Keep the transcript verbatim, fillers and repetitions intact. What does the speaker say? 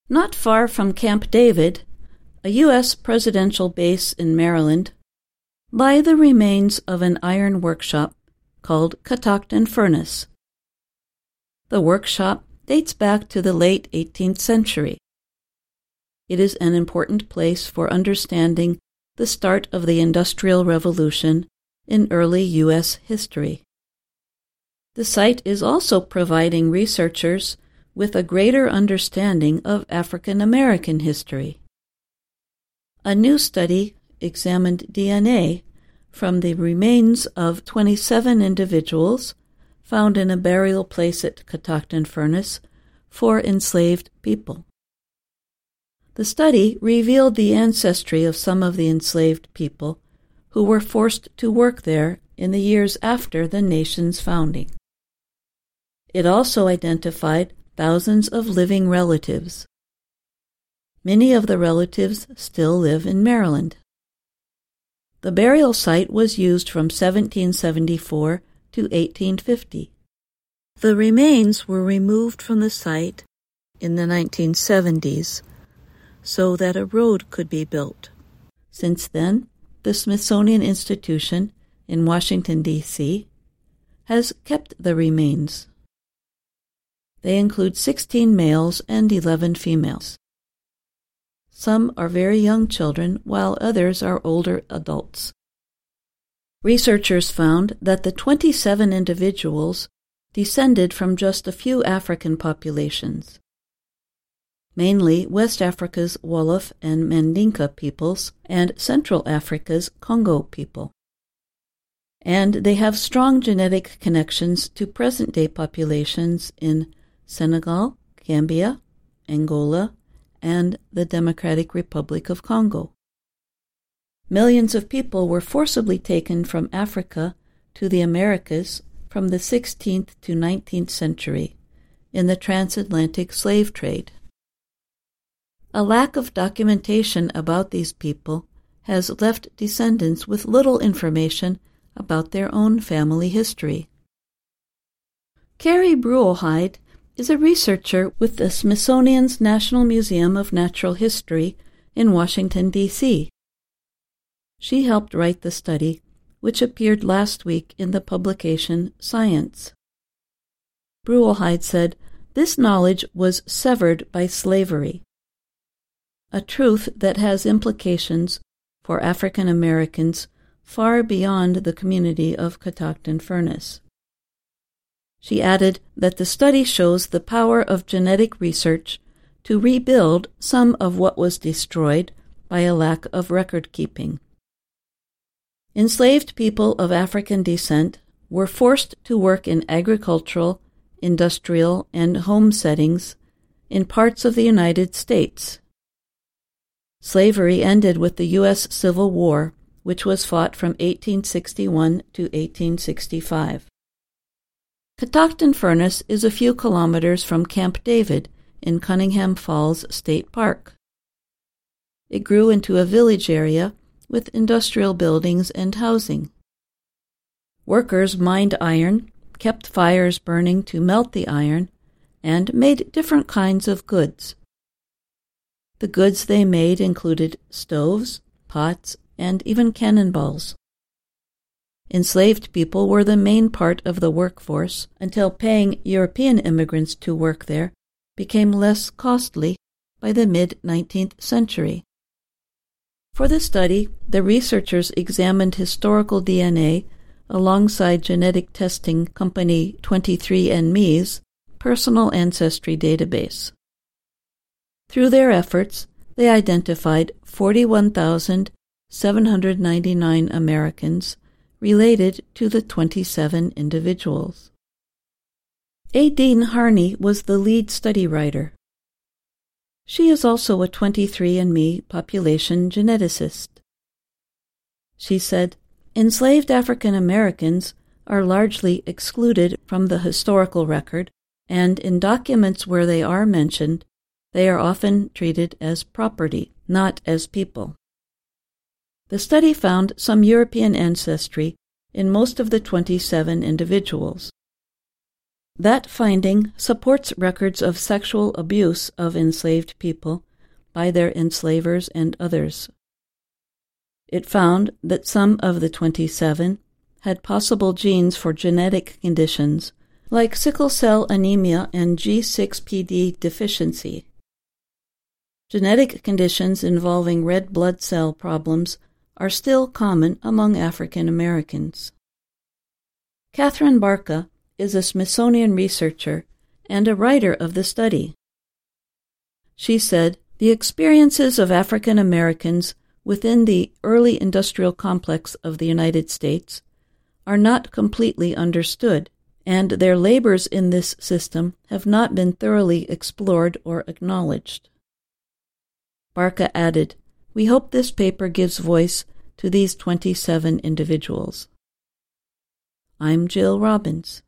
Not far from Camp David, a U S presidential base in Maryland, lie the remains of an iron workshop called Catoctin Furnace. The workshop dates back to the late eighteenth century. It is an important place for understanding the start of the Industrial Revolution in early U S history. The site is also providing researchers with a greater understanding of African American history. A new study examined D N A from the remains of twenty-seven individuals found in a burial place at Catoctin Furnace for enslaved people. The study revealed the ancestry of some of the enslaved people who were forced to work there in the years after the nation's founding. It also identified thousands of living relatives. Many of the relatives still live in Maryland. The burial site was used from seventeen seventy-four to eighteen fifty. The remains were removed from the site in the nineteen seventies so that a road could be built. Since then, the Smithsonian Institution in Washington, D C has kept the remains. They include sixteen males and eleven females. Some are very young children, while others are older adults. Researchers found that the twenty-seven individuals descended from just a few African populations, mainly West Africa's Wolof and Mandinka peoples and Central Africa's Congo people. And they have strong genetic connections to present-day populations in Senegal, Gambia, Angola, and the Democratic Republic of Congo. Millions of people were forcibly taken from Africa to the Americas from the sixteenth to nineteenth century in the transatlantic slave trade. A lack of documentation about these people has left descendants with little information about their own family history. Carrie Bruehlheide is a researcher with the Smithsonian's National Museum of Natural History in Washington, D C She helped write the study, which appeared last week in the publication Science. Bruehlheide said, "This knowledge was severed by slavery, a truth that has implications for African Americans far beyond the community of Catoctin Furnace." She added that the study shows the power of genetic research to rebuild some of what was destroyed by a lack of record-keeping. Enslaved people of African descent were forced to work in agricultural, industrial, and home settings in parts of the United States. Slavery ended with the U S Civil War, which was fought from eighteen sixty-one to eighteen sixty-five. Catoctin Furnace is a few kilometers from Camp David in Cunningham Falls State Park. It grew into a village area with industrial buildings and housing. Workers mined iron, kept fires burning to melt the iron, and made different kinds of goods. The goods they made included stoves, pots, and even cannonballs. Enslaved people were the main part of the workforce until paying European immigrants to work there became less costly by the mid-nineteenth century. For the study, the researchers examined historical D N A alongside genetic testing company twenty-three and me's personal ancestry database. Through their efforts, they identified forty-one thousand seven hundred ninety-nine Americans related to the twenty-seven individuals. Aideen Harney was the lead study writer. She is also a twenty-three and me population geneticist. She said, "Enslaved African Americans are largely excluded from the historical record, and in documents where they are mentioned, they are often treated as property, not as people." The study found some European ancestry in most of the twenty-seven individuals. That finding supports records of sexual abuse of enslaved people by their enslavers and others. It found that some of the twenty-seven had possible genes for genetic conditions like sickle cell anemia and G six P D deficiency. Genetic conditions involving red blood cell problems are still common among African Americans. Catherine Barca is a Smithsonian researcher and a writer of the study. She said, "The experiences of African Americans within the early industrial complex of the United States are not completely understood, and their labors in this system have not been thoroughly explored or acknowledged." Barca added, "We hope this paper gives voice to these twenty-seven individuals." I'm Jill Robbins.